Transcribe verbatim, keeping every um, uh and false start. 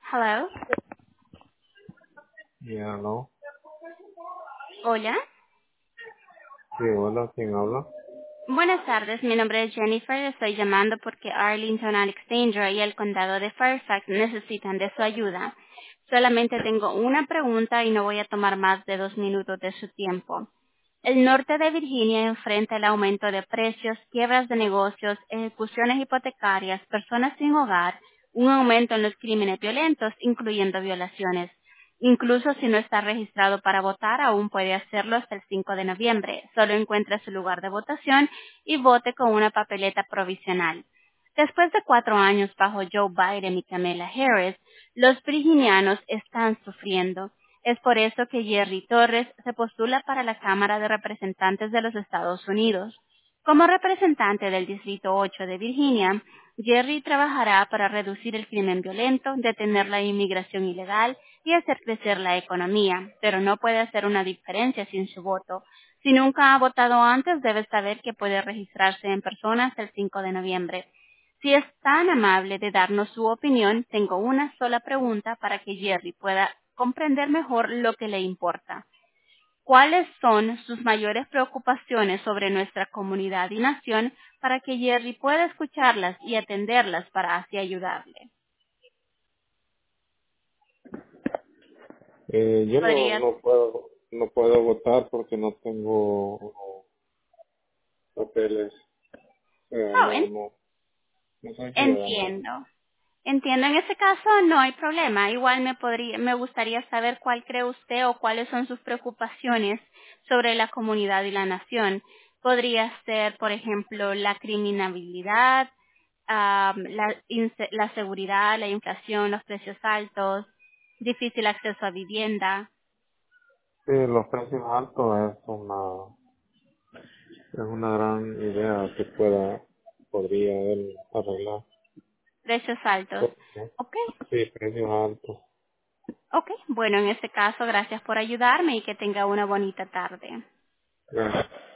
Hello. Ya, no. Hola. Sí, hola, ¿quién habla? Buenas tardes, mi nombre es Jennifer. Estoy llamando porque Arlington Alexandria y el condado de Fairfax necesitan de su ayuda. Solamente tengo una pregunta y no voy a tomar más de dos minutos de su tiempo. El norte de Virginia enfrenta el aumento de precios, quiebras de negocios, ejecuciones hipotecarias, personas sin hogar, un aumento en los crímenes violentos, incluyendo violaciones. Incluso si no está registrado para votar, aún puede hacerlo hasta el cinco de noviembre. Solo encuentre su lugar de votación y vote con una papeleta provisional. Después de cuatro años bajo Joe Biden y Kamala Harris, los virginianos están sufriendo. Es por eso que Jerry Torres se postula para la Cámara de Representantes de los Estados Unidos. Como representante del Distrito ocho de Virginia, Jerry trabajará para reducir el crimen violento, detener la inmigración ilegal y hacer crecer la economía, pero no puede hacer una diferencia sin su voto. Si nunca ha votado antes, debe saber que puede registrarse en persona hasta el cinco de noviembre. Si es tan amable de darnos su opinión, tengo una sola pregunta para que Jerry pueda comprender mejor lo que le importa. ¿Cuáles son sus mayores preocupaciones sobre nuestra comunidad y nación para que Jerry pueda escucharlas y atenderlas para así ayudarle? Eh, yo no, ¿Podrías? no puedo, no puedo votar porque no tengo papeles. O sea, Oh, no, en- no, no soy ciudadano. entiendo. Entiendo, en ese caso no hay problema. Igual me podría, me gustaría saber cuál cree usted o cuáles son sus preocupaciones sobre la comunidad y la nación. Podría ser, por ejemplo, la criminalidad, ah, la, inse- la seguridad, la inflación, los precios altos, difícil acceso a vivienda, Sí, los precios altos es una, es una gran idea que pueda, podría él arreglar. precios altos. Porque, Ok, sí, precios altos. ok. Bueno, en ese caso, gracias por ayudarme y que tenga una bonita tarde. Gracias.